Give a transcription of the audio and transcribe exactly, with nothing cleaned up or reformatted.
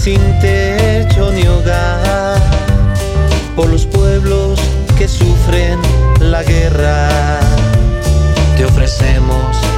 sin techo ni hogar, por los pueblos que sufren la guerra. Te ofrecemos